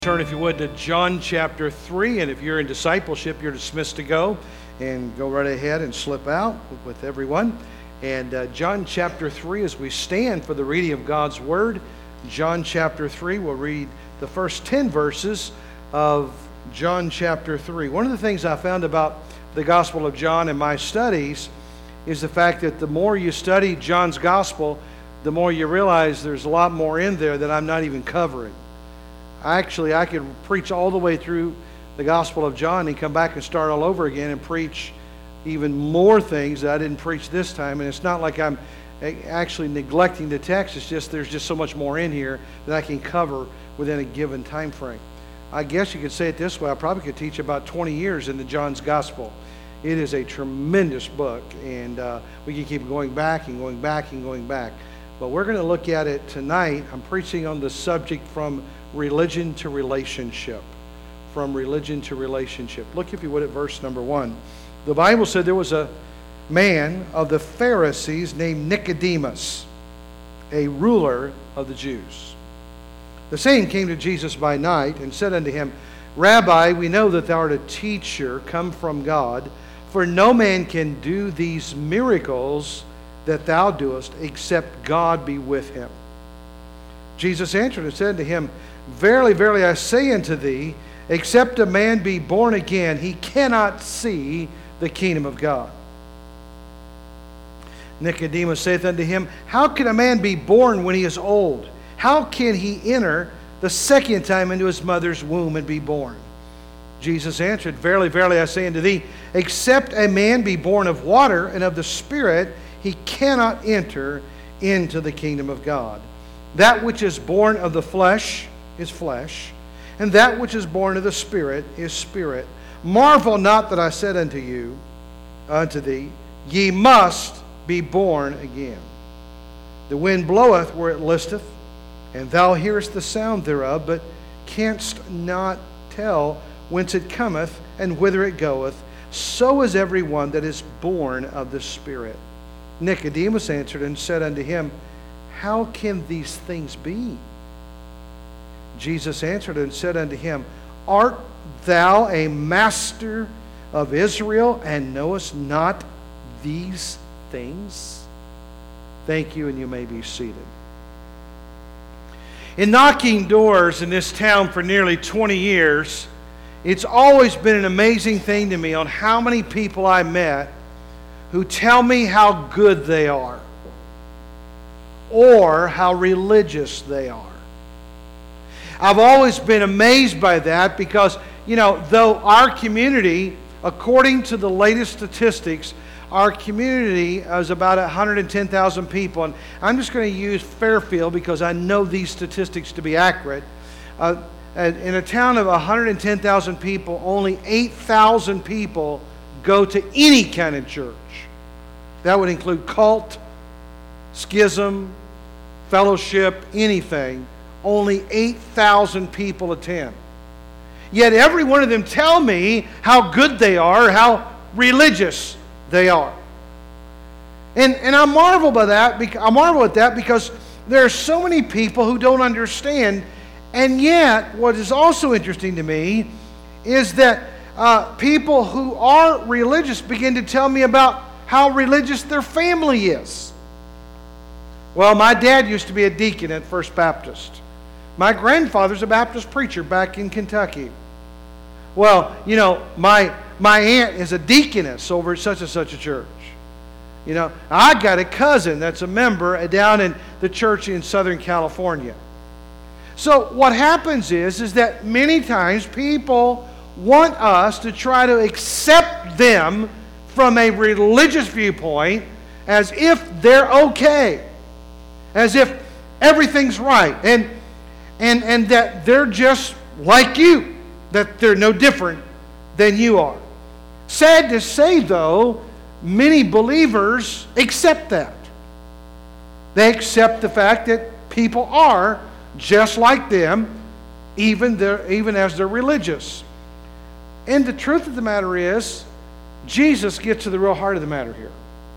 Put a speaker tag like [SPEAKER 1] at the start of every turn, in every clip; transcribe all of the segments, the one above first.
[SPEAKER 1] Turn, if you would, to John chapter 3, and if you're in discipleship, you're dismissed to go, and go right ahead and slip out with everyone. And John chapter 3, as we stand for the reading of God's Word, John chapter 3, we'll read the first 10 verses of John chapter 3. One of the things I found about the Gospel of John in my studies is the fact that the more you study John's Gospel, the more you realize there's a lot more in there that I'm not even covering. Actually, I could preach all the way through the Gospel of John and come back and start all over again and preach even more things that I didn't preach this time. And it's not like I'm actually neglecting the text. It's just there's just so much more in here that I can cover within a given time frame. I guess you could say it this way. I probably could teach about 20 years into John's Gospel. It is a tremendous book, and we can keep going back and going back and going back. But we're going to look at it tonight. I'm preaching on the subject from religion to relationship. From religion to relationship. Look, if you would, at verse number 1. The Bible said there was a man of the Pharisees named Nicodemus, a ruler of the Jews. The same came to Jesus by night and said unto him, Rabbi, we know that thou art a teacher come from God, for no man can do these miracles that thou doest, except God be with him. Jesus answered and said to him, Verily, verily, I say unto thee, except a man be born again, he cannot see the kingdom of God. Nicodemus saith unto him, How can a man be born when he is old? How can he enter the second time into his mother's womb and be born? Jesus answered, Verily, verily, I say unto thee, except a man be born of water and of the Spirit, he cannot enter into the kingdom of God. That which is born of the flesh is flesh, and that which is born of the Spirit is spirit. Marvel not that I said unto thee, ye must be born again. The wind bloweth where it listeth, and thou hearest the sound thereof, but canst not tell whence it cometh and whither it goeth. So is every one that is born of the Spirit. Nicodemus answered and said unto him, How can these things be? Jesus answered and said unto him, Art thou a master of Israel, and knowest not these things? Thank you, and you may be seated. In knocking doors in this town for nearly 20 years, it's always been an amazing thing to me on how many people I met who tell me how good they are or how religious they are. I've always been amazed by that because, though our community, according to the latest statistics, our community is about 110,000 people. And I'm just going to use Fairfield because I know these statistics to be accurate. In a town of 110,000 people, only 8,000 people go to any kind of church. That would include cult, schism, fellowship, anything. Only 8,000 people attend. Yet every one of them tell me how good they are, how religious they are. And I marvel by that. I marvel at that because there are so many people who don't understand. And yet, what is also interesting to me is that people who are religious begin to tell me about how religious their family is. Well, my dad used to be a deacon at First Baptist. My grandfather's a Baptist preacher back in Kentucky. Well, my aunt is a deaconess over at such and such a church. I got a cousin that's a member down in the church in Southern California. So what happens is that many times people want us to try to accept them from a religious viewpoint as if they're okay, as if everything's right, and that they're just like you, that they're no different than you are. Sad to say, though, many believers accept that. They accept the fact that people are just like them, even as they're religious. And the truth of the matter is, Jesus gets to the real heart of the matter here.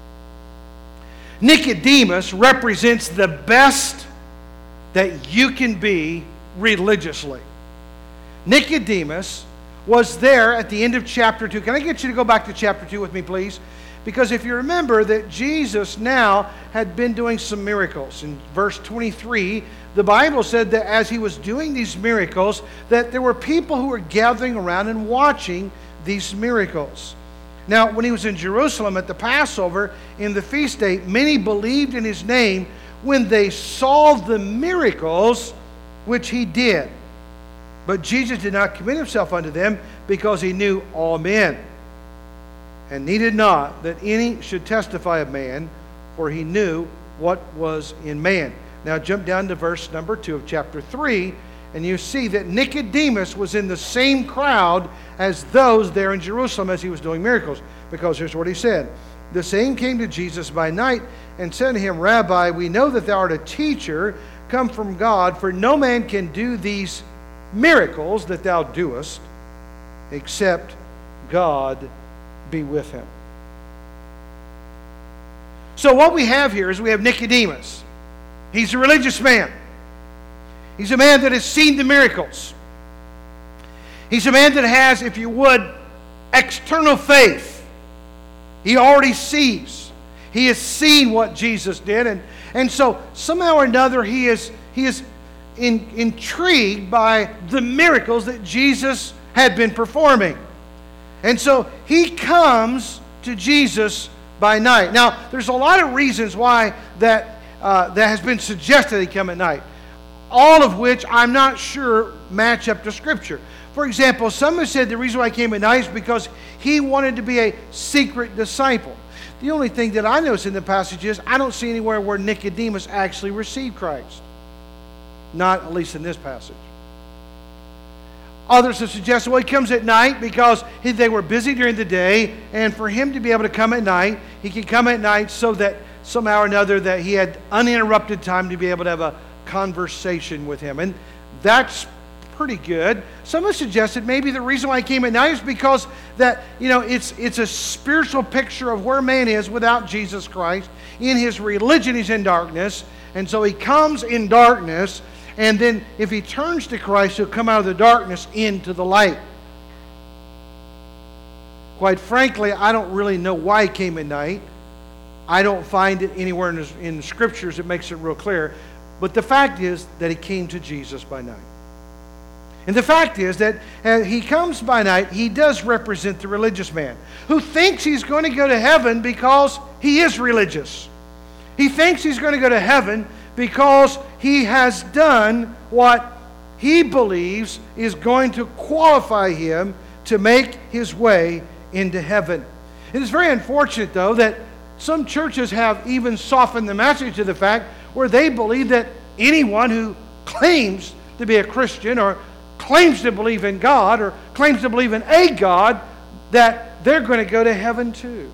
[SPEAKER 1] Nicodemus represents the best that you can be religiously. Nicodemus was there at the end of chapter 2. Can I get you to go back to chapter 2 with me, please? Because if you remember that Jesus now had been doing some miracles. In verse 23, the Bible said that as he was doing these miracles, that there were people who were gathering around and watching these miracles. Now, when he was in Jerusalem at the Passover, in the feast day, many believed in his name when they saw the miracles which he did. But Jesus did not commit himself unto them, because he knew all men, and needed not that any should testify of man, for he knew what was in man. Now jump down to verse number 2 of chapter 3, and you see that Nicodemus was in the same crowd as those there in Jerusalem as he was doing miracles. Because here's what he said. The same came to Jesus by night, and said to him, Rabbi, we know that thou art a teacher come from God, for no man can do these miracles that thou doest, except God be with him. So what we have here is we have Nicodemus. He's a religious man. He's a man that has seen the miracles. He's a man that has, if you would, external faith. He already sees. He has seen what Jesus did. And so somehow or another he is intrigued by the miracles that Jesus had been performing. And so he comes to Jesus by night. Now, there's a lot of reasons why that has been suggested he come at night, all of which I'm not sure match up to Scripture. For example, some have said the reason why he came at night is because he wanted to be a secret disciple. The only thing that I notice in the passage is I don't see anywhere where Nicodemus actually received Christ. Not at least in this passage. Others have suggested, well, he comes at night because they were busy during the day, and for him to be able to come at night, he can come at night so that somehow or another that he had uninterrupted time to be able to have a conversation with him. And that's pretty good. Some have suggested maybe the reason why he came at night is because that, it's a spiritual picture of where man is without Jesus Christ. In his religion, he's in darkness, and so he comes in darkness. And then if he turns to Christ, he'll come out of the darkness into the light. Quite frankly, I don't really know why he came at night. I don't find it anywhere in the Scriptures that makes it real clear. But the fact is that he came to Jesus by night. And the fact is that he comes by night, he does represent the religious man who thinks he's going to go to heaven because he is religious. He thinks he's going to go to heaven because he has done what he believes is going to qualify him to make his way into heaven. It is very unfortunate, though, that some churches have even softened the message to the fact where they believe that anyone who claims to be a Christian or claims to believe in God or claims to believe in a God, that they're going to go to heaven too.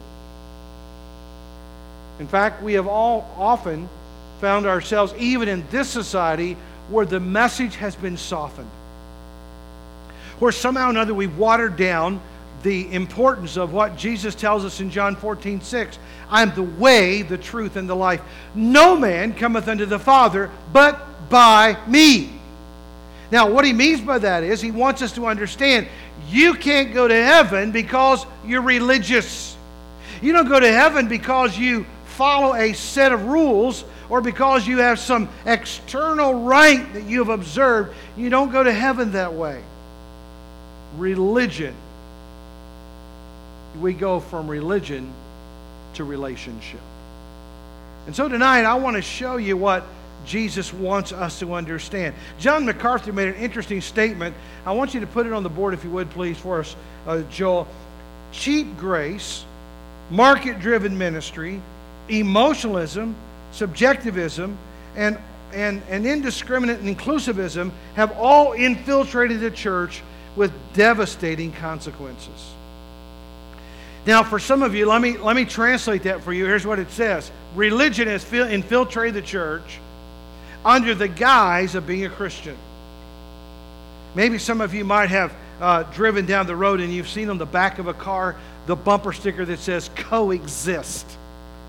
[SPEAKER 1] In fact, we have all often found ourselves, even in this society, where the message has been softened. Where somehow or another we've watered down the importance of what Jesus tells us in John 14:6. I am the way, the truth, and the life. No man cometh unto the Father but by me. Now, what he means by that is he wants us to understand you can't go to heaven because you're religious. You don't go to heaven because you follow a set of rules or because you have some external rite that you have observed. You don't go to heaven that way. Religion. We go from religion to relationship. And so tonight I want to show you what Jesus wants us to understand. John MacArthur made an interesting statement. I want you to put it on the board if you would please for us, Joel. Cheap grace, market-driven ministry, emotionalism, subjectivism, and indiscriminate inclusivism have all infiltrated the church with devastating consequences. Now, for some of you, let me translate that for you. Here's what it says. Religion has infiltrated the church under the guise of being a Christian. Maybe some of you might have driven down the road and you've seen on the back of a car the bumper sticker that says coexist.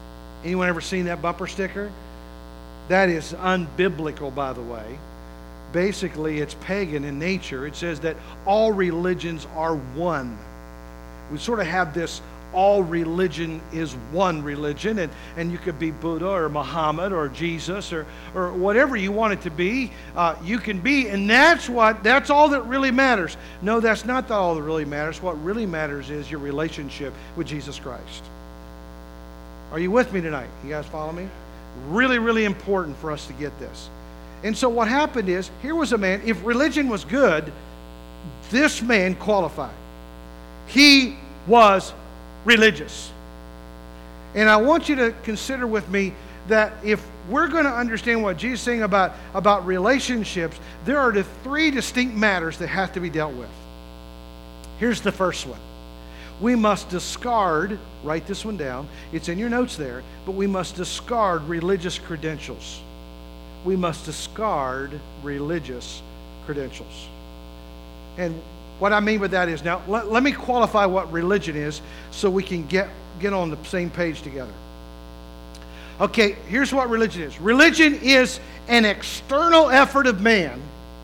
[SPEAKER 1] Anyone ever seen that bumper sticker? That is unbiblical, by the way. basically it's pagan in nature. It says that all religions are one. We sort of have this all religion is one religion, and you could be Buddha or Muhammad or Jesus or whatever you want it to be, you can be, and that's all that really matters. No, that's not all that really matters. What really matters is your relationship with Jesus Christ. Are you with me tonight? You guys follow me? Really, really important for us to get this. And so what happened is, here was a man, if religion was good, this man qualified. He was religious. And I want you to consider with me that if we're going to understand what Jesus is saying about relationships, there are the three distinct matters that have to be dealt with. Here's the first one. We must discard, write this one down, it's in your notes there, but we must discard religious credentials. We must discard religious credentials. And what I mean by that is, now let me qualify what religion is so we can get on the same page together. Okay, here's what religion is. Religion is an external effort of man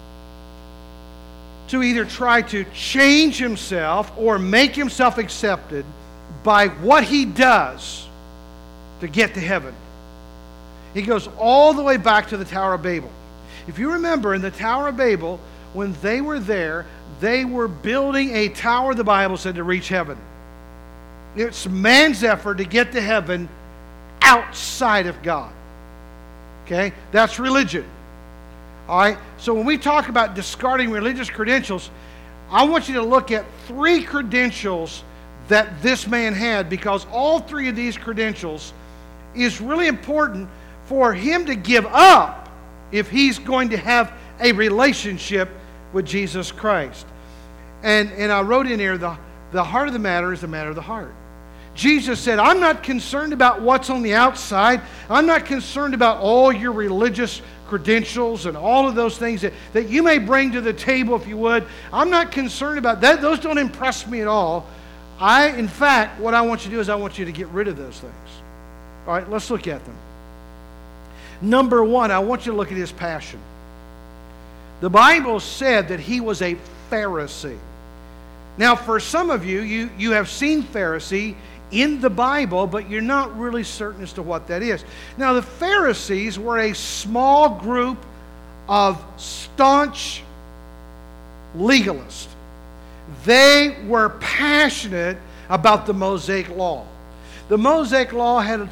[SPEAKER 1] to either try to change himself or make himself accepted by what he does to get to heaven. He goes all the way back to the Tower of Babel. If you remember, in the Tower of Babel, when they were there, they were building a tower, the Bible said, to reach heaven. It's man's effort to get to heaven outside of God. Okay? That's religion. All right? So when we talk about discarding religious credentials, I want you to look at three credentials that this man had, because all three of these credentials is really important for him to give up if he's going to have a relationship with Jesus Christ. And I wrote in here, the heart of the matter is the matter of the heart. Jesus said, I'm not concerned about what's on the outside. I'm not concerned about all your religious credentials and all of those things that you may bring to the table if you would. I'm not concerned about that. Those don't impress me at all. In fact, what I want you to do is I want you to get rid of those things. All right, let's look at them. Number one, I want you to look at his passion. The Bible said that he was a Pharisee. Now, for some of you, you have seen Pharisee in the Bible, but you're not really certain as to what that is. Now, the Pharisees were a small group of staunch legalists. They were passionate about the Mosaic Law. The Mosaic Law had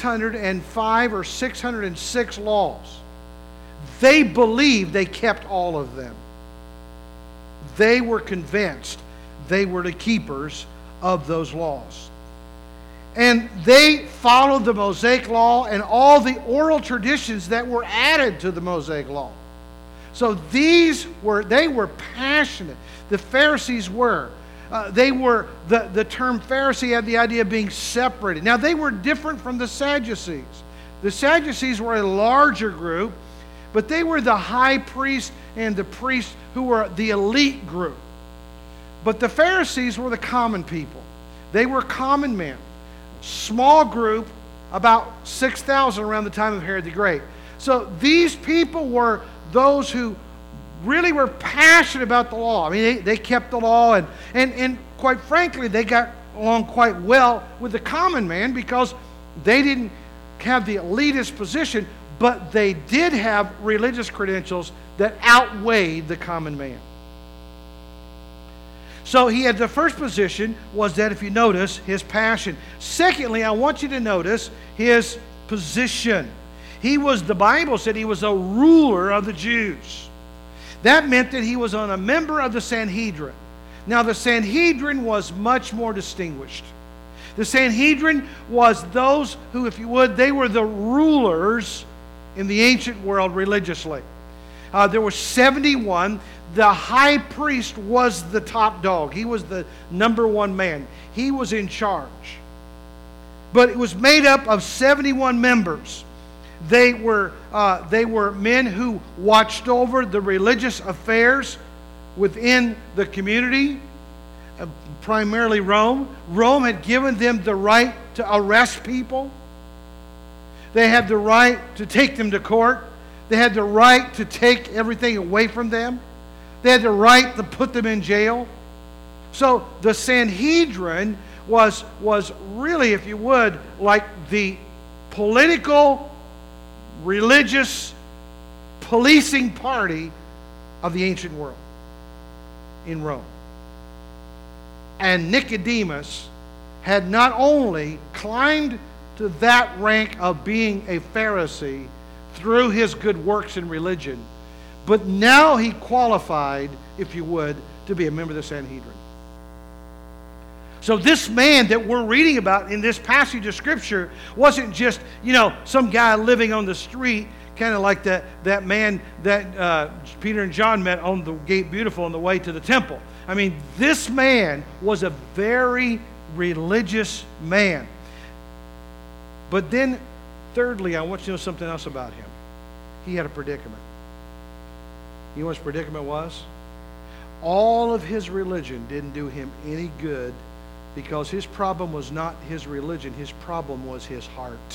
[SPEAKER 1] 605 or 606 laws. They believed they kept all of them. They were convinced they were the keepers of those laws. And they followed the Mosaic Law and all the oral traditions that were added to the Mosaic Law. So they were passionate. The Pharisees were. The term Pharisee had the idea of being separated. Now, they were different from the Sadducees. The Sadducees were a larger group, but they were the high priest and the priests who were the elite group. But the Pharisees were the common people. They were common men. Small group, about 6,000 around the time of Herod the Great. So these people were those who really were passionate about the law. I mean, they kept the law, and quite frankly, they got along quite well with the common man because they didn't have the elitist position, but they did have religious credentials that outweighed the common man. So he had the first position was that, if you notice, his passion. Secondly, I want you to notice his position. The Bible said he was a ruler of the Jews. That meant that he was a member of the Sanhedrin. Now, the Sanhedrin was much more distinguished. The Sanhedrin was those who, if you would, they were the rulers in the ancient world religiously. There were 71. The high priest was the top dog. He was the number one man. He was in charge. But it was made up of 71 members. They were men who watched over the religious affairs within the community, primarily Rome. Rome had given them the right to arrest people. They had the right to take them to court. They had the right to take everything away from them. They had the right to put them in jail. So the Sanhedrin was really, if you would, like the political, religious, policing party of the ancient world in Rome. And Nicodemus had not only climbed to that rank of being a Pharisee through his good works in religion, but now he qualified, if you would, to be a member of the Sanhedrin. So this man that we're reading about in this passage of Scripture wasn't just, some guy living on the street, kind of like that man that Peter and John met on the Gate Beautiful on the way to the temple. I mean, this man was a very religious man. But then, thirdly, I want you to know something else about him. He had a predicament. You know what his predicament was? All of his religion didn't do him any good, because his problem was not his religion. His problem was his heart.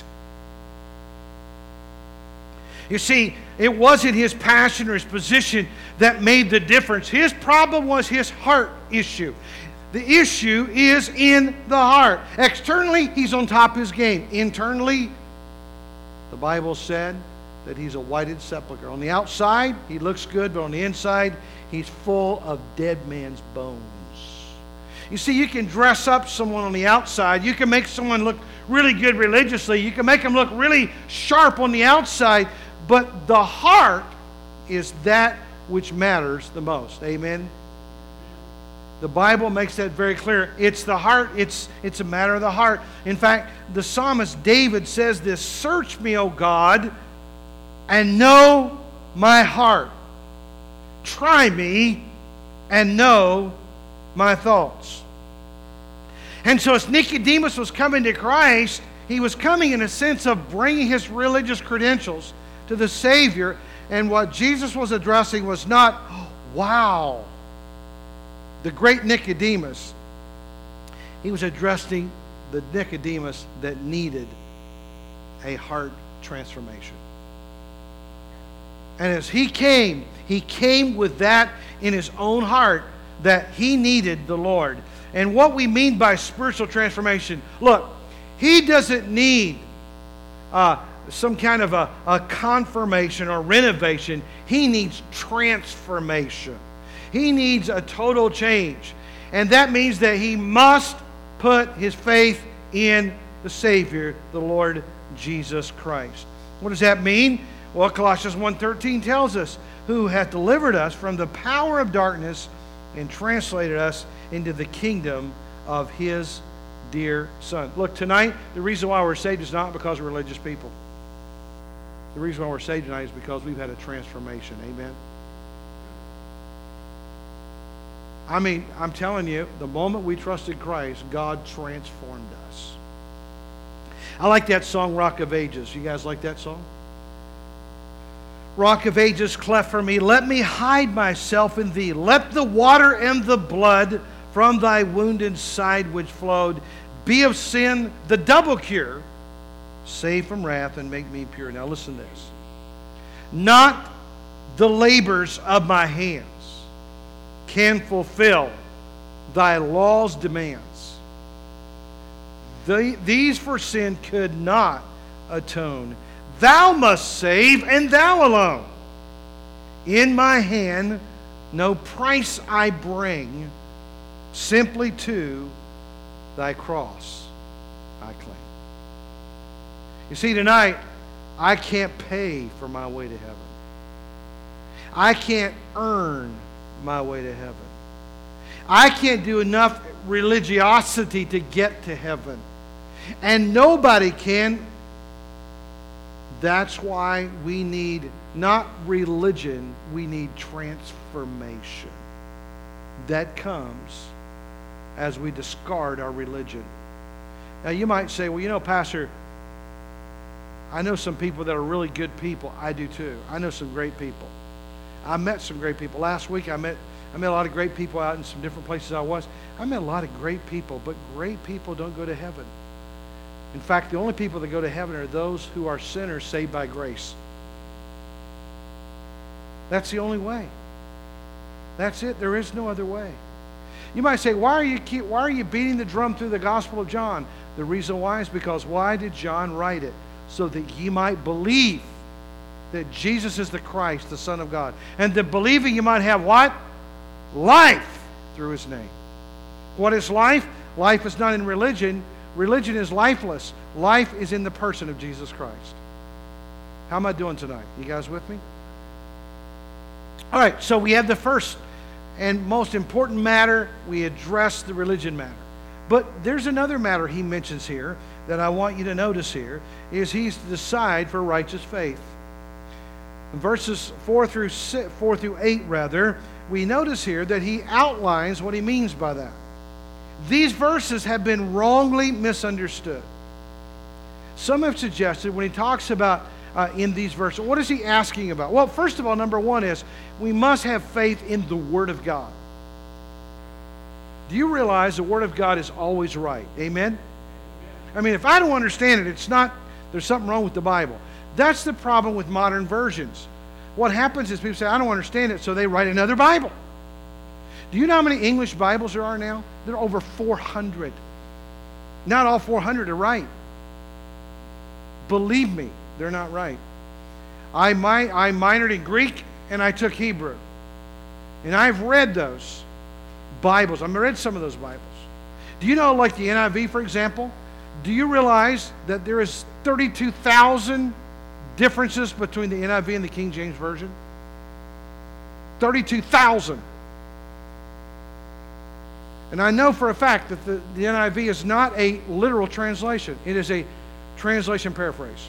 [SPEAKER 1] You see, it wasn't his passion or his position that made the difference. His problem was his heart issue. The issue is in the heart. Externally, he's on top of his game. Internally, the Bible said that he's a whited sepulcher. On the outside, he looks good, but on the inside, he's full of dead man's bones. You see, you can dress up someone on the outside. You can make someone look really good religiously. You can make them look really sharp on the outside. But the heart is that which matters the most. Amen? The Bible makes that very clear. It's the heart. It's a matter of the heart. In fact, the psalmist David says this, "Search me, O God, and know my heart. Try me and know my thoughts." And so as Nicodemus was coming to Christ, he was coming in a sense of bringing his religious credentials to the Savior. And what Jesus was addressing was not, wow, the great Nicodemus. He was addressing the Nicodemus that needed a heart transformation. And as he came with that in his own heart, that he needed the Lord. And what we mean by spiritual transformation, look, he doesn't need some kind of a confirmation or renovation. He needs transformation. He needs a total change. And that means that he must put his faith in the Savior, the Lord Jesus Christ. What does that mean? Well, Colossians 1:13 tells us, "Who hath delivered us from the power of darkness and translated us into the kingdom of His dear Son." Look, tonight, the reason why we're saved is not because we're religious people. The reason why we're saved tonight is because we've had a transformation. Amen? I mean, I'm telling you, the moment we trusted Christ, God transformed us. I like that song, Rock of Ages. You guys like that song? Rock of Ages, cleft for me, let me hide myself in thee. Let the water and the blood from thy wounded side which flowed be of sin the double cure, save from wrath and make me pure. Now listen to this. Not the labors of my hands can fulfill thy law's demands. These for sin could not atone. Thou must save, and thou alone. In my hand no price I bring, simply to thy cross I cling. You see, tonight, I can't pay for my way to heaven. I can't earn my way to heaven. I can't do enough religiosity to get to heaven. And nobody can. That's why we need not religion, we need transformation. That comes as we discard our religion. Now you might say, well, you know, Pastor, I know some people that are really good people. I do too. I know some great people. I met some great people. Last week I met a lot of great people out in some different places I was. I met a lot of great people, but great people don't go to heaven. In fact, the only people that go to heaven are those who are sinners saved by grace. That's the only way. That's it. There is no other way. You might say, why are you beating the drum through the Gospel of John? The reason why is because why did John write it? So that ye might believe that Jesus is the Christ, the Son of God. And that believing you might have what? Life through His name. What is life? Life is not in religion. Religion is lifeless. Life is in the person of Jesus Christ. How am I doing tonight? You guys with me? All right, so we have the first and most important matter. We address the religion matter. But there's another matter he mentions here that I want you to notice here, is he's to decide for righteous faith. In verses 4 through 8, we notice here that he outlines what he means by that. These verses have been wrongly misunderstood. Some have suggested when he talks about in these verses, what is he asking about? Well, first of all, number one is we must have faith in the Word of God. Do you realize the Word of God is always right? Amen? I mean, if I don't understand it, there's something wrong with the Bible. That's the problem with modern versions. What happens is people say, I don't understand it, so they write another Bible. Do you know how many English Bibles there are now? There are over 400. Not all 400 are right. Believe me, they're not right. I minored in Greek and I took Hebrew. And I've read those Bibles. I've read some of those Bibles. Do you know, like the NIV, for example? Do you realize that there is 32,000 differences between the NIV and the King James Version? 32,000. And I know for a fact that the NIV is not a literal translation. It is a translation paraphrase.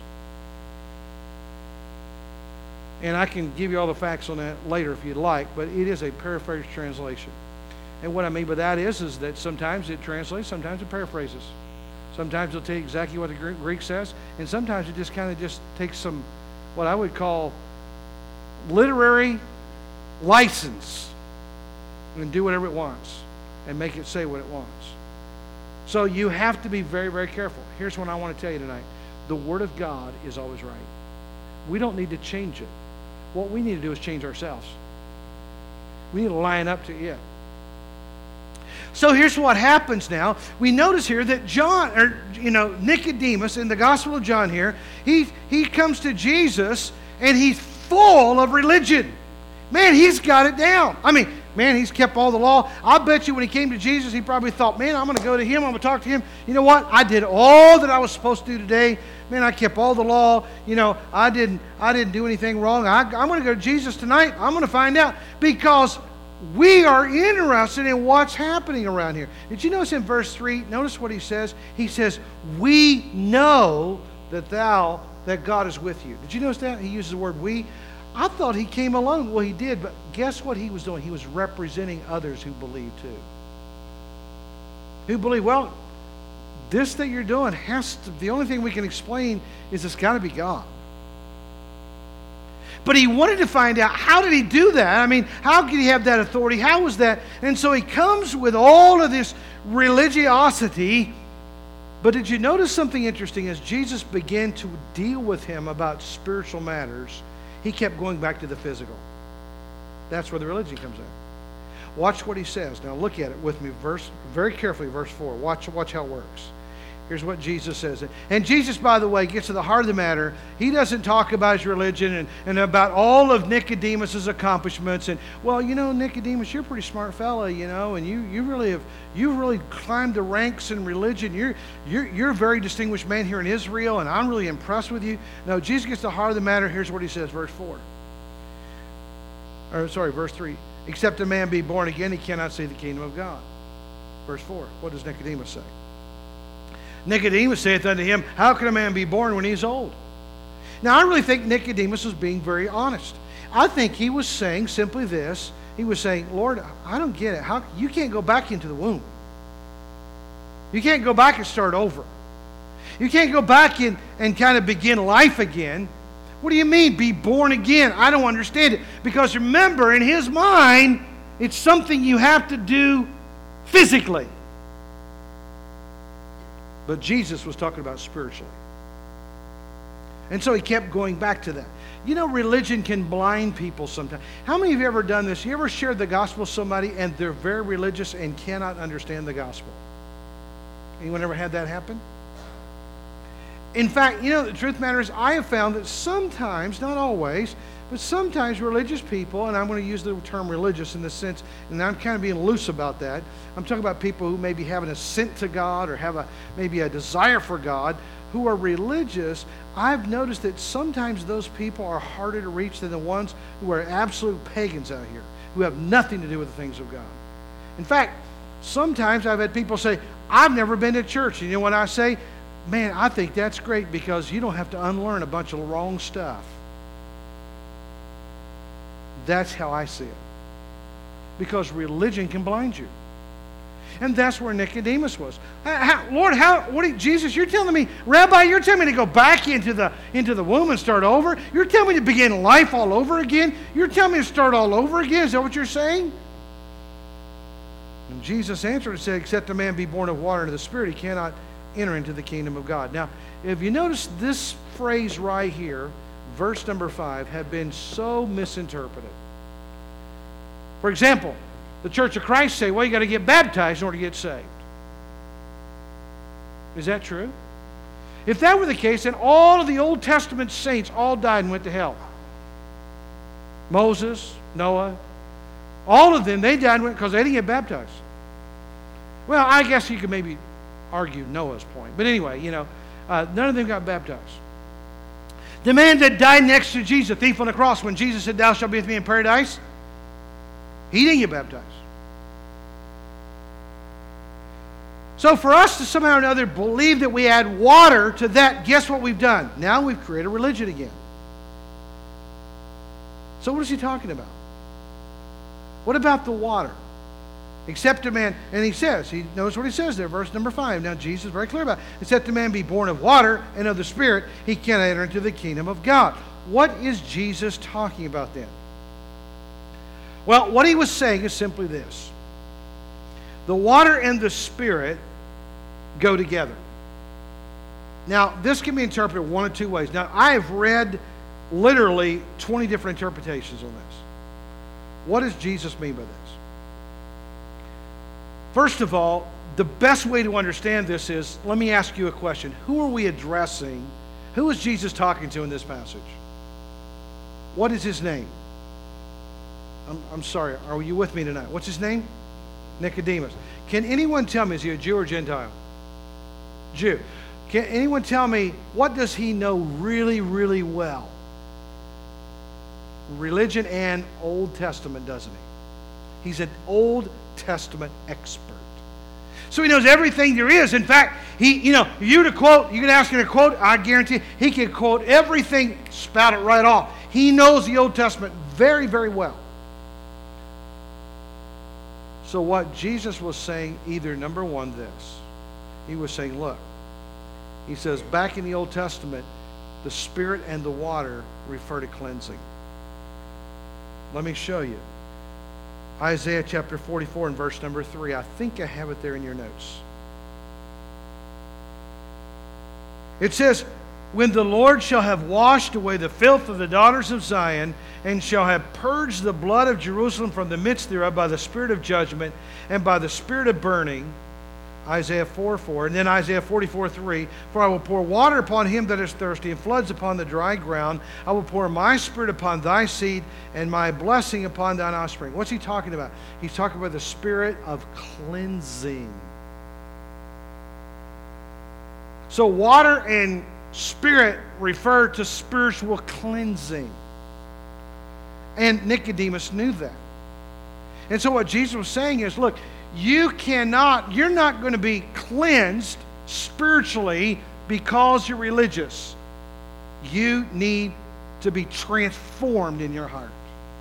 [SPEAKER 1] And I can give you all the facts on that later if you'd like, but it is a paraphrase translation. And what I mean by that is that sometimes it translates, sometimes it paraphrases. Sometimes it'll tell you exactly what the Greek says, and sometimes it just kind of just takes some, what I would call literary license and do whatever it wants and make it say what it wants. So you have to be very, very careful. Here's what I want to tell you tonight. The Word of God is always right. We don't need to change it. What we need to do is change ourselves. We need to line up to it. So here's what happens now. We notice here that Nicodemus in the Gospel of John here, he comes to Jesus and he's full of religion. Man, he's got it down. I mean, man, he's kept all the law. I bet you when he came to Jesus, he probably thought, man, I'm going to go to him. I'm going to talk to him. You know what? I did all that I was supposed to do today. Man, I kept all the law. You know, I didn't do anything wrong. I'm going to go to Jesus tonight. I'm going to find out because we are interested in what's happening around here. Did you notice in verse 3? Notice what he says. He says, we know that God is with you. Did you notice that? He uses the word we. I thought he came alone. Well, he did, but guess what he was doing? He was representing others who believe too. Who believe, well, this that you're doing the only thing we can explain is it's got to be God. But he wanted to find out, how did he do that? I mean, how could he have that authority? How was that? And so he comes with all of this religiosity. But did you notice something interesting? As Jesus began to deal with him about spiritual matters, he kept going back to the physical. That's where the religion comes in. Watch what he says. Now look at it with me very carefully, verse 4. Watch how it works. Here's what Jesus says. And Jesus, by the way, gets to the heart of the matter. He doesn't talk about his religion and about all of Nicodemus's accomplishments. And, well, you know, Nicodemus, you're a pretty smart fella, you know, and you really climbed the ranks in religion. You're a very distinguished man here in Israel, and I'm really impressed with you. No, Jesus gets to the heart of the matter. Here's what he says, verse 3. Except a man be born again, he cannot see the kingdom of God. Verse 4. What does Nicodemus say? Nicodemus saith unto him, how can a man be born when he is old? Now, I really think Nicodemus was being very honest. I think he was saying simply this. He was saying, Lord, I don't get it. You can't go back into the womb. You can't go back and start over. You can't go back and kind of begin life again. What do you mean, be born again? I don't understand it. Because remember, in his mind, it's something you have to do physically. But Jesus was talking about spiritually. And so he kept going back to that. You know, religion can blind people sometimes. How many of you ever done this? You ever shared the gospel with somebody and they're very religious and cannot understand the gospel? Anyone ever had that happen? In fact, you know, the truth matter is I have found that sometimes, not always, but sometimes religious people, and I'm going to use the term religious in this sense, and I'm kind of being loose about that. I'm talking about people who maybe have an assent to God or have maybe a desire for God, who are religious. I've noticed that sometimes those people are harder to reach than the ones who are absolute pagans out here, who have nothing to do with the things of God. In fact, sometimes I've had people say, I've never been to church. And you know what I say? Man, I think that's great because you don't have to unlearn a bunch of wrong stuff. That's how I see it. Because religion can blind you. And that's where Nicodemus was. Lord, Jesus, you're telling me, Rabbi, you're telling me to go back into the womb and start over? You're telling me to begin life all over again? You're telling me to start all over again? Is that what you're saying? And Jesus answered and said, except a man be born of water and of the Spirit, he cannot enter into the kingdom of God. Now, if you notice this phrase right here, verse number 5, have been so misinterpreted. For example, the Church of Christ say, well, you got to get baptized in order to get saved. Is that true? If that were the case, then all of the Old Testament saints all died and went to hell. Moses, Noah, all of them, they died and went because they didn't get baptized. Well, I guess you could maybe argue Noah's point. But anyway, you know, none of them got baptized. The man that died next to Jesus, the thief on the cross, when Jesus said, thou shalt be with me in paradise, he didn't get baptized. So for us to somehow or another believe that we add water to that, guess what we've done? Now we've created a religion again. So what is he talking about? What about the water? Except a man, and he knows what he says there, verse number 5. Now Jesus is very clear about it. Except a man be born of water and of the Spirit, he cannot enter into the kingdom of God. What is Jesus talking about then? Well, what he was saying is simply this. The water and the Spirit go together. Now, this can be interpreted one of two ways. Now, I have read literally 20 different interpretations on this. What does Jesus mean by this? First of all, the best way to understand this is, let me ask you a question. Who are we addressing? Who is Jesus talking to in this passage? What is his name? I'm sorry, are you with me tonight? What's his name? Nicodemus. Can anyone tell me, is he a Jew or Gentile? Jew. Can anyone tell me, what does he know really, really well? Religion and Old Testament, doesn't he? He's an Old Testament expert. So he knows everything there is. In fact, you can ask him to quote, I guarantee he can quote everything, spout it right off. He knows the Old Testament very, very well. So what Jesus was saying, either number one, this. He was saying, look, he says, back in the Old Testament, the Spirit and the water refer to cleansing. Let me show you. Isaiah chapter 44 and verse number 3. I think I have it there in your notes. It says, when the Lord shall have washed away the filth of the daughters of Zion, and shall have purged the blood of Jerusalem from the midst thereof by the spirit of judgment and by the spirit of burning, Isaiah 4:4, and then Isaiah 44:3, for I will pour water upon him that is thirsty, and floods upon the dry ground. I will pour my spirit upon thy seed, and my blessing upon thine offspring. What's he talking about? He's talking about the spirit of cleansing. So water and Spirit refer to spiritual cleansing. And Nicodemus knew that. And so what Jesus was saying is, look, you're not going to be cleansed spiritually because you're religious. You need to be transformed in your heart.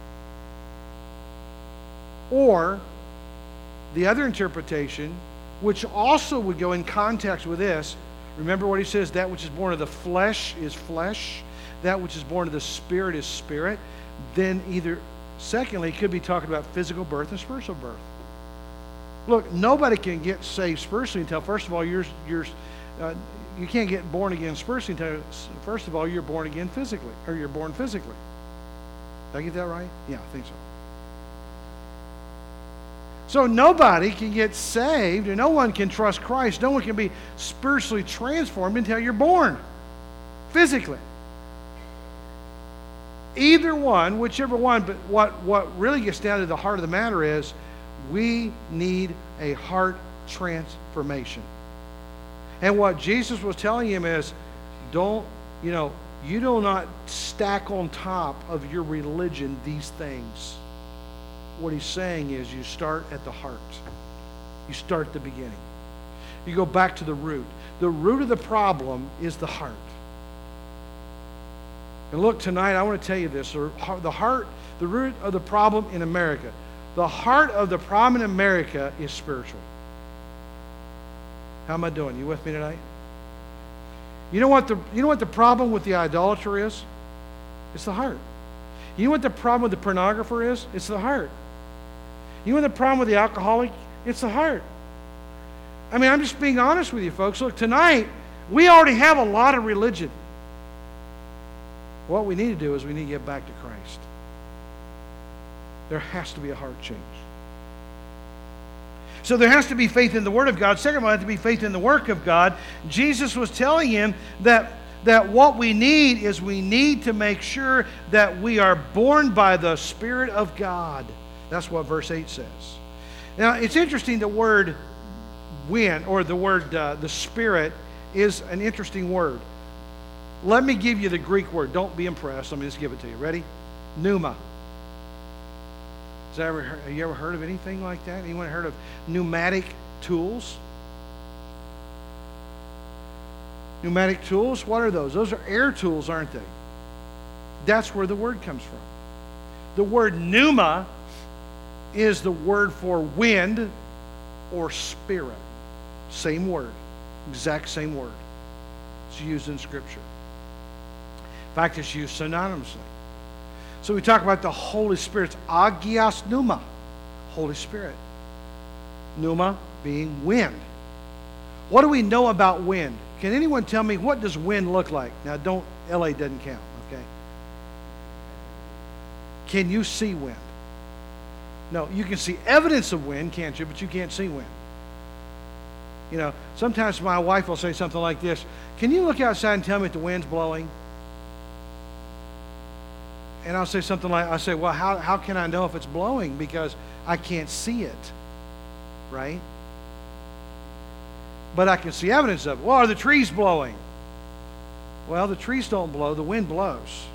[SPEAKER 1] Or the other interpretation, which also would go in context with this, remember what he says, that which is born of the flesh is flesh, that which is born of the Spirit is spirit. Then secondly, it could be talking about physical birth and spiritual birth. Look, nobody can get saved spiritually until, first of all, you're you can't get born again spiritually until, first of all, you're born again physically, or you're born physically. Did I get that right? Yeah, I think so. So nobody can get saved, and no one can trust Christ. No one can be spiritually transformed until you're born physically. Either one, whichever one, but what really gets down to the heart of the matter is we need a heart transformation. And what Jesus was telling him is, you do not stack on top of your religion these things. What he's saying is you start at the heart. You start at the beginning. You go back to the root. The root of the problem is the heart. And look, tonight I want to tell you this. The root of the problem in America. The heart of the problem in America is spiritual. How am I doing? You with me tonight? You know what the problem with the idolater is? It's the heart. You know what the problem with the pornographer is? It's the heart. You know what the problem with the alcoholic? It's the heart. I mean, I'm just being honest with you, folks. Look, tonight, we already have a lot of religion. What we need to do is we need to get back to Christ. There has to be a heart change. So there has to be faith in the Word of God. Second of all, there has to be faith in the work of God. Jesus was telling him that what we need is we need to make sure that we are born by the Spirit of God. That's what verse 8 says. Now, it's interesting, the word wind, or the word the Spirit, is an interesting word. Let me give you the Greek word. Don't be impressed. Let me just give it to you. Ready? Pneuma. Have you ever heard of anything like that? Anyone heard of pneumatic tools? Pneumatic tools? What are those? Those are air tools, aren't they? That's where the word comes from. The word pneuma is the word for wind or spirit. Same word. Exact same word. It's used in Scripture. In fact, it's used synonymously. So we talk about the Holy Spirit. It's agios pneuma, Holy Spirit. Pneuma being wind. What do we know about wind? Can anyone tell me, what does wind look like? Now, LA doesn't count, okay? Can you see wind? No, you can see evidence of wind, can't you? But you can't see wind. You know, sometimes my wife will say something like this: can you look outside and tell me if the wind's blowing? And I'll say something like, well, how can I know if it's blowing? Because I can't see it, right? But I can see evidence of it. Well, are the trees blowing? Well, the trees don't blow, the wind blows.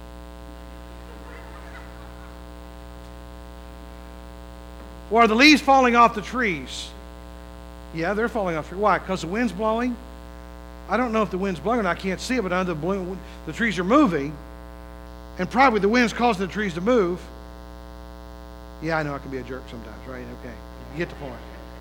[SPEAKER 1] Well, are the leaves falling off the trees? Yeah, they're falling off. Why? Because the wind's blowing? I don't know if the wind's blowing or not. I can't see it, but I know the trees are moving. And probably the wind's causing the trees to move. Yeah, I know I can be a jerk sometimes, right? Okay, you get the point.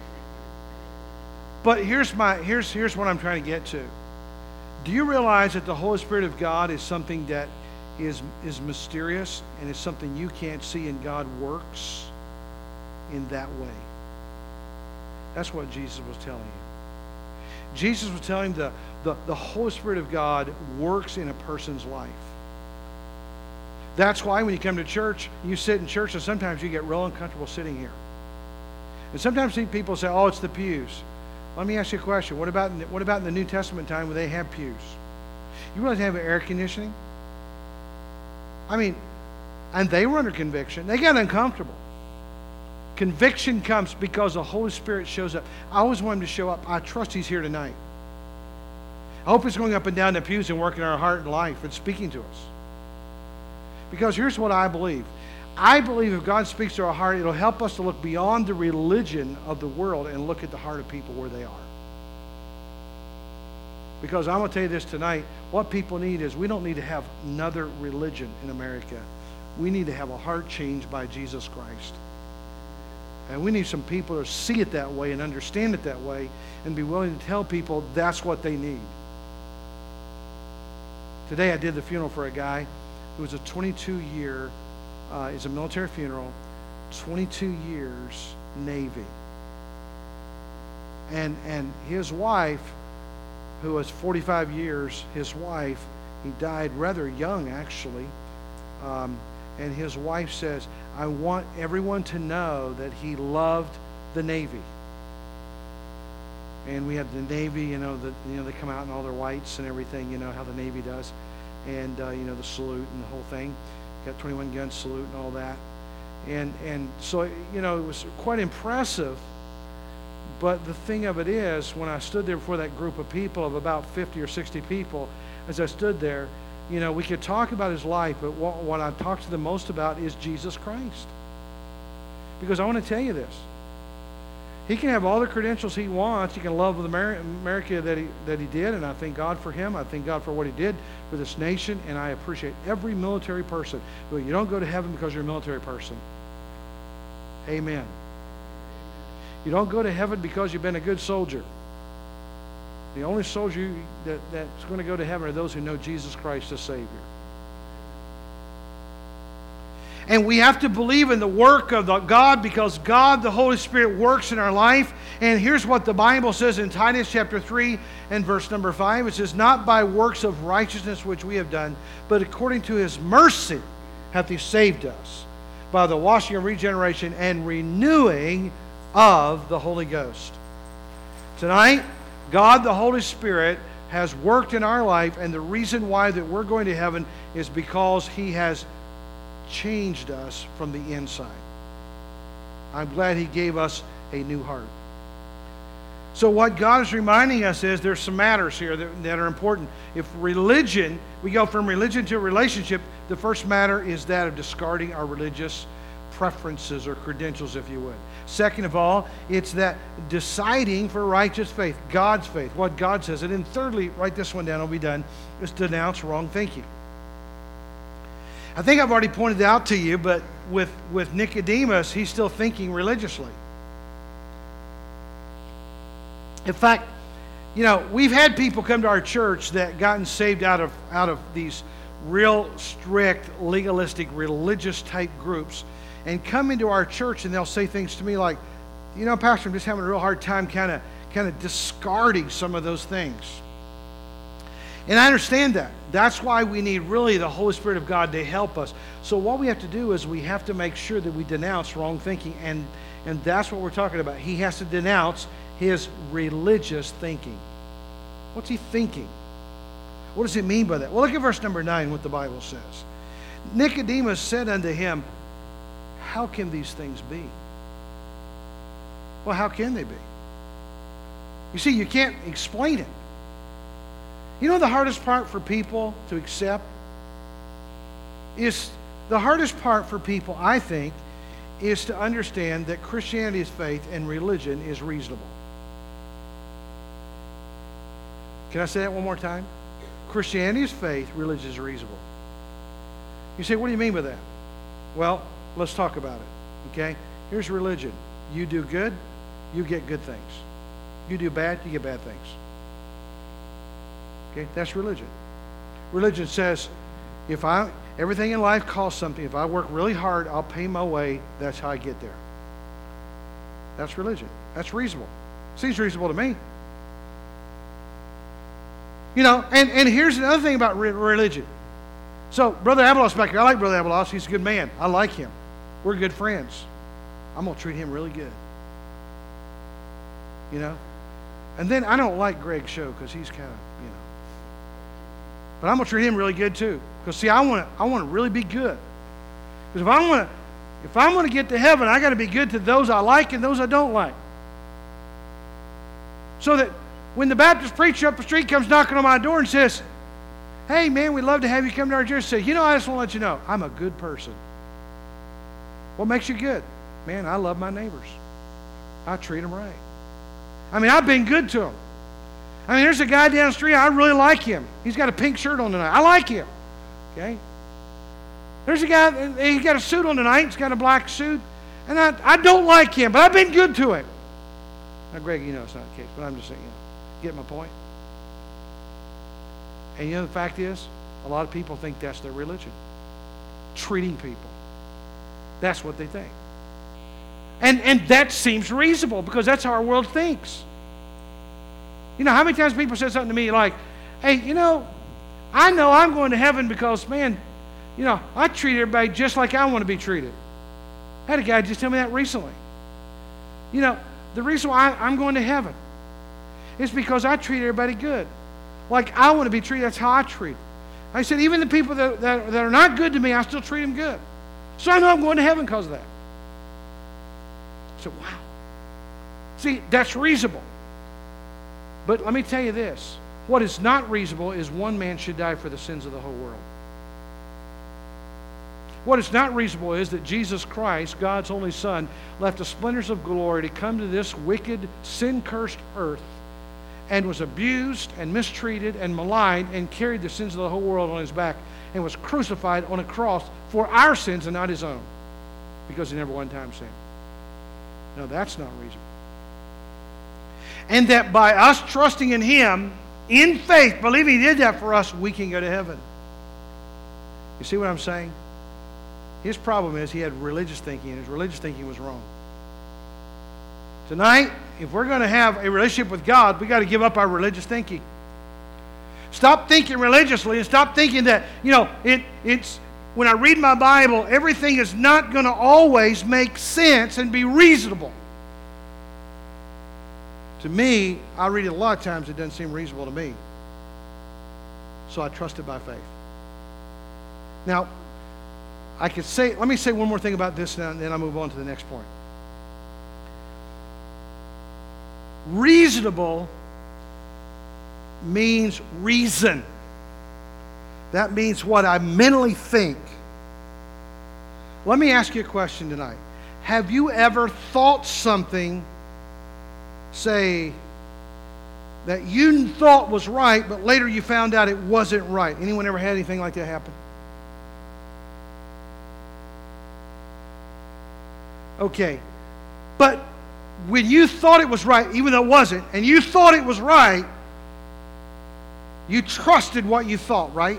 [SPEAKER 1] But here's what I'm trying to get to. Do you realize that the Holy Spirit of God is something that is mysterious, and it's something you can't see, and God works in that way? That's what Jesus was telling you. Jesus was telling him the Holy Spirit of God works in a person's life. That's why when you come to church, you sit in church, and sometimes you get real uncomfortable sitting here. And sometimes people say, oh, it's the pews. Let me ask you a question. What about in the New Testament time when they have pews? You realize they have air conditioning? I mean, and they were under conviction. They got uncomfortable. Conviction comes because the Holy Spirit shows up. I always want him to show up. I trust he's here tonight. I hope he's going up and down the pews and working our heart and life and speaking to us. Because here's what I believe. I believe if God speaks to our heart, it'll help us to look beyond the religion of the world and look at the heart of people where they are. Because I'm going to tell you this tonight, what people need is, we don't need to have another religion in America. We need to have a heart changed by Jesus Christ. And we need some people to see it that way and understand it that way and be willing to tell people that's what they need. Today I did the funeral for a guy who was a 22-year, it's a military funeral, 22 years Navy. And his wife who was 45 years, his wife, he died rather young actually, and his wife says, I want everyone to know that he loved the Navy. And we had the Navy, they come out in all their whites and everything, how the Navy does. And, the salute and the whole thing. Got 21 gun salute and all that. And so, it was quite impressive. But the thing of it is, when I stood there before that group of people of about 50 or 60 people, as I stood there, we could talk about his life, but what I talked to them most about is Jesus Christ. Because I want to tell you this. He can have all the credentials he wants. He can love America that he did, and I thank God for him. I thank God for what he did for this nation, and I appreciate every military person. But you don't go to heaven because you're a military person. Amen. You don't go to heaven because you've been a good soldier. The only soldier that's going to go to heaven are those who know Jesus Christ as Savior. And we have to believe in the work of God, because God, the Holy Spirit, works in our life. And here's what the Bible says in Titus chapter 3 and verse number 5. It says, not by works of righteousness which we have done, but according to His mercy hath He saved us, by the washing of regeneration and renewing of the Holy Ghost. Tonight, God, the Holy Spirit, has worked in our life, and the reason why that we're going to heaven is because He has changed us from the inside. I'm glad He gave us a new heart. So what God is reminding us is there's some matters here that are important. If religion, we go from religion to relationship, the first matter is that of discarding our religious preferences or credentials, if you would. Second of all, it's that deciding for righteous faith, God's faith, what God says. And then thirdly, write this one down, it'll be done, is denounce wrong thinking. I think I've already pointed out to you, but with Nicodemus, he's still thinking religiously. In fact, we've had people come to our church that gotten saved out of these real strict, legalistic, religious type groups, and come into our church and they'll say things to me like, Pastor, I'm just having a real hard time kind of discarding some of those things. And I understand that. That's why we need really the Holy Spirit of God to help us. So what we have to do is we have to make sure that we denounce wrong thinking, and that's what we're talking about. He has to denounce his religious thinking. What's he thinking? What does it mean by that? Well, look at verse number 9, what the Bible says. Nicodemus said unto him, how can these things be? Well, how can they be? You see, you can't explain it. The hardest part for people to accept is, the hardest part for people, I think, is to understand that Christianity is faith and religion is reasonable. Can I say that one more time? Christianity is faith, religion is reasonable. You say, what do you mean by that? Well, let's talk about it, okay? Here's religion. You do good, you get good things. You do bad, you get bad things. Okay, that's religion. Religion says, everything in life costs something. If I work really hard, I'll pay my way. That's how I get there. That's religion. That's reasonable. Seems reasonable to me. And here's another thing about religion. So, Brother Abelos back here, I like Brother Abelos. He's a good man. I like him. We're good friends. I'm going to treat him really good. And then I don't like Greg Show because he's kind of, But I'm going to treat him really good too. Because see, I want to really be good. Because if I'm going to get to heaven, I got to be good to those I like and those I don't like. So that when the Baptist preacher up the street comes knocking on my door and says, hey man, we'd love to have you come to our church, say, I just want to let you know, I'm a good person. What makes you good? Man, I love my neighbors. I treat them right. I've been good to them. There's a guy down the street, I really like him. He's got a pink shirt on tonight. I like him. Okay? There's a guy, he's got a suit on tonight. He's got a black suit. And I don't like him, but I've been good to him. Now, Greg, it's not the case, but I'm just saying, get my point? And the fact is, a lot of people think that's their religion. Treating people. That's what they think. And that seems reasonable because that's how our world thinks. You know, how many times people said something to me like, hey, I know I'm going to heaven because, man, I treat everybody just like I want to be treated. I had a guy just tell me that recently. The reason why I'm going to heaven is because I treat everybody good. Like I want to be treated, that's how I treat them. I said, even the people that are not good to me, I still treat them good. So I know I'm going to heaven because of that. I said, wow. See, that's reasonable. But let me tell you this. What is not reasonable is one man should die for the sins of the whole world. What is not reasonable is that Jesus Christ, God's only Son, left the splendors of glory to come to this wicked, sin-cursed earth and was abused and mistreated and maligned and carried the sins of the whole world on his back and was crucified on a cross for our sins and not his own because he never one time sinned. No, that's not reasonable. And that by us trusting in him, in faith, believing he did that for us, we can go to heaven. You see what I'm saying? His problem is he had religious thinking, and his religious thinking was wrong. Tonight, if we're going to have a relationship with God, we've got to give up our religious thinking. Stop thinking religiously and stop thinking that, it's when I read my Bible, everything is not going to always make sense and be reasonable. To me, I read it a lot of times, it doesn't seem reasonable to me. So I trust it by faith. Now, let me say one more thing about this now, and then I'll move on to the next point. Reasonable means reason. That means what I mentally think. Let me ask you a question tonight. Have you ever thought something, say, that you thought was right, but later you found out it wasn't right? Anyone ever had anything like that happen? Okay. But when you thought it was right, even though it wasn't, and you thought it was right, you trusted what you thought, right?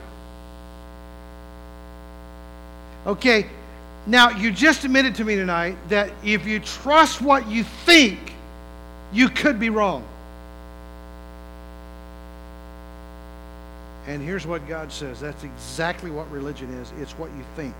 [SPEAKER 1] Okay. Now, you just admitted to me tonight that if you trust what you think, you could be wrong. And here's what God says. That's exactly what religion is. It's what you think.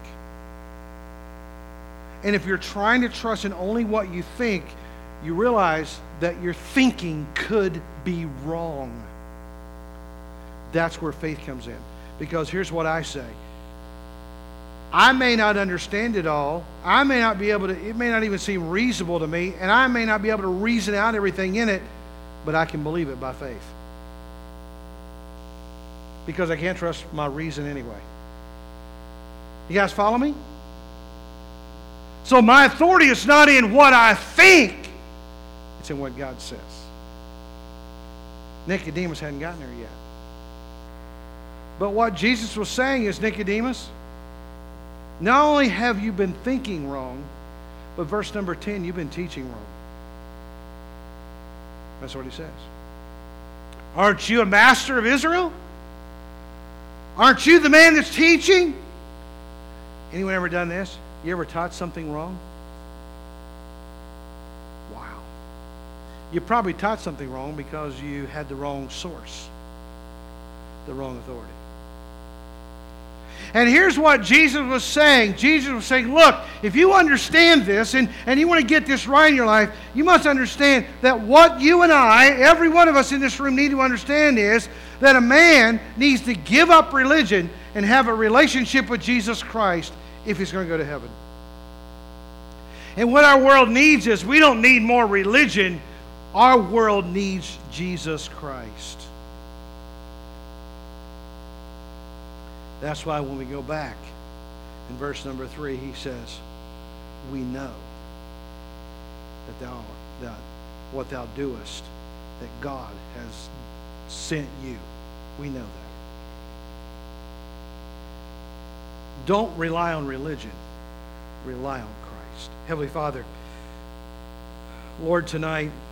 [SPEAKER 1] And if you're trying to trust in only what you think, you realize that your thinking could be wrong. That's where faith comes in. Because here's what I say. I may not understand it all. I may not be able to, it may not even seem reasonable to me, and I may not be able to reason out everything in it, but I can believe it by faith. Because I can't trust my reason anyway. You guys follow me? So my authority is not in what I think. It's in what God says. Nicodemus hadn't gotten there yet. But what Jesus was saying is, Nicodemus, not only have you been thinking wrong, but verse number 10, you've been teaching wrong. That's what he says. Aren't you a master of Israel? Aren't you the man that's teaching? Anyone ever done this? You ever taught something wrong? Wow. You probably taught something wrong because you had the wrong source, the wrong authority. And here's what Jesus was saying. Jesus was saying, look, if you understand this and you want to get this right in your life, you must understand that what you and I, every one of us in this room, need to understand is that a man needs to give up religion and have a relationship with Jesus Christ if he's going to go to heaven. And what our world needs is, we don't need more religion. Our world needs Jesus Christ. That's why when we go back in verse number 3, he says, we know that what thou doest, that God has sent you. We know that. Don't rely on religion. Rely on Christ. Heavenly Father, Lord, tonight,